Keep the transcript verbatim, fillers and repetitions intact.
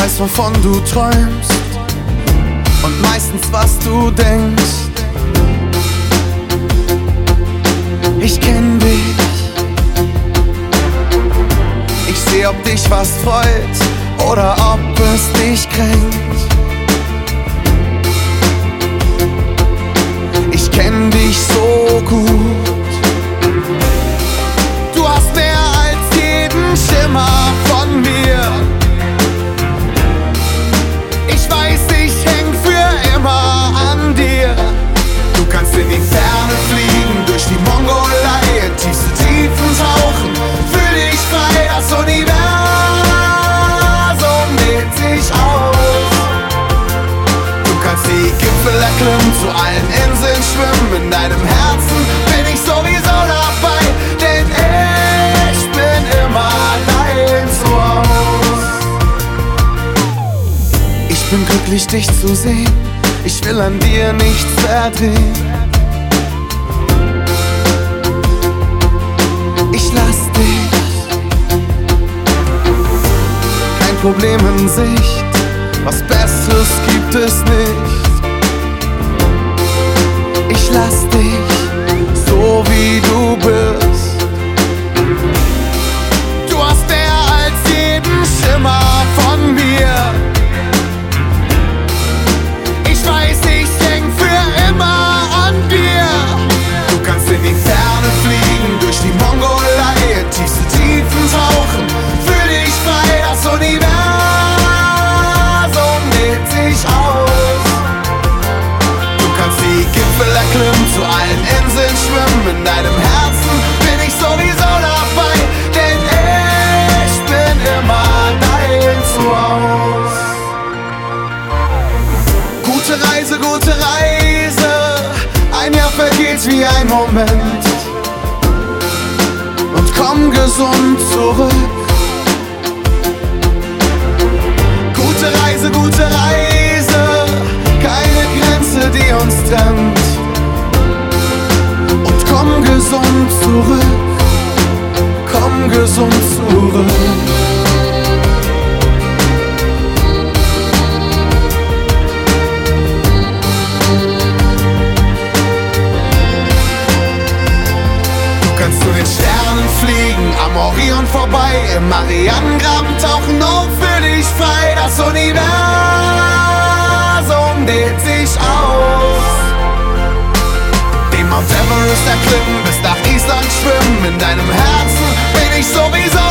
weiß, wovon du träumst und meistens, was du denkst. Ich kenn dich, ich seh, ob dich was freut oder ob es dich kränkt. Ich kenn dich so gut, du hast mehr als jeden Schimmer von mir. Ich weiß, ich häng für immer an dir. Du kannst in die Ferne fliegen, durch die Mongolei, in tiefste Tiefen tauchen, fühl dich frei, das Universum dehnt sich aus. Du kannst die Gipfel erklimmen, zu allen Inseln schwimmen, in deinem Herzen bin ich sowieso dabei, denn ich bin immer dein Zuhause. Ich bin glücklich, dich zu sehen, ich will an dir nichts verdrehen. Ich lass dich, kein Problem in Sicht, was Besseres gibt es nicht. Ich lass dich, so wie du bist. Du hast mehr als jeden Schimmer von mir. Ich weiß, ich denk für immer an dir. Du kannst in die Ferne fliegen, durch die Mongolei, in tiefste Tiefen tauchen, fühl dich frei, das Universum dehnt sich aus. Du kannst die Gipfel erklimmen, zu allen Inseln schwimmen, in deinem Herzen bin ich sowieso dabei, denn ich bin immer dein Zuhause. Gute Reise, gute Reise, ein Jahr vergeht wie ein Moment. Und komm gesund zurück. Gute Reise, gute Reise, keine Grenze, die uns trennt. Und komm gesund zurück, komm gesund zurück. Zu den Sternen fliegen, am Orion vorbei, im Marianengraben tauchen und fühl dich frei, das Universum dehnt sich aus. Den Mount Everest erklimmen, bis nach Island schwimmen, in deinem Herzen bin ich sowieso